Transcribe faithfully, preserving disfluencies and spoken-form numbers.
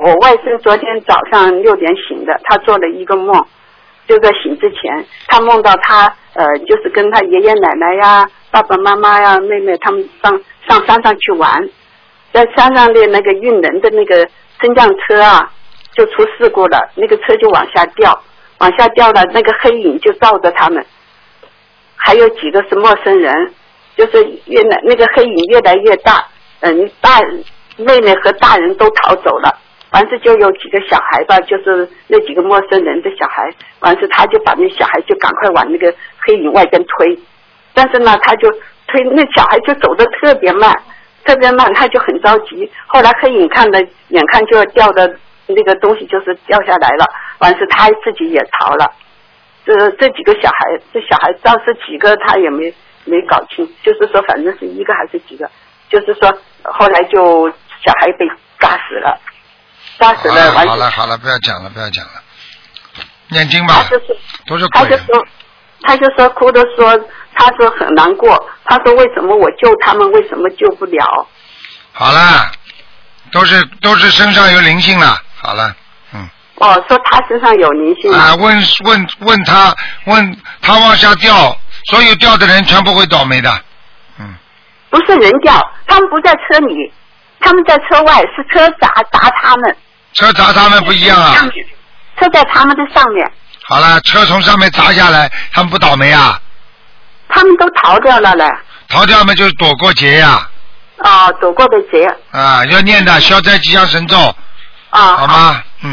我外甥昨天早上六点醒的，他做了一个梦，就在醒之前，他梦到他呃，就是跟他爷爷奶奶呀、爸爸妈妈呀、妹妹他们上上山上去玩，在山上的那个运人的那个升降车啊，就出事故了，那个车就往下掉，往下掉了，那个黑影就照着他们，还有几个是陌生人，就是越来那个黑影越来越大，嗯，大妹妹和大人都逃走了。完事就有几个小孩吧，就是那几个陌生人的小孩，完事他就把那小孩就赶快往那个黑影外边推，但是呢他就推那小孩就走得特别慢特别慢，他就很着急，后来黑影看的眼看就要掉的那个东西就是掉下来了，完事他自己也逃了。这这几个小孩这小孩倒是几个他也没没搞清，就是说反正是一个还是几个，就是说后来就小孩被炸死了。杀死了， 好了好了，不要讲了，不要讲了，念经吧。 他就说， 都是鬼。 他就说，他就说哭的说，他说很难过，他说为什么我救他们，为什么救不了？ 好了，都是都是身上有灵性了，好了，嗯。 哦，说他身上有灵性啊，问问问他，问他往下掉，所有掉的人全部会倒霉的，嗯。 不是人掉，他们不在车里。他们在车外，是车砸砸他们。 车砸他们不一样啊。 车在他们的上面。 好了，车从上面砸下来，他们不倒霉啊？ 他们都逃掉了嘞。 逃掉嘛，就是躲过劫呀、 啊。哦，躲过的劫。 啊，要念的消灾吉祥神咒。 啊。 好吗？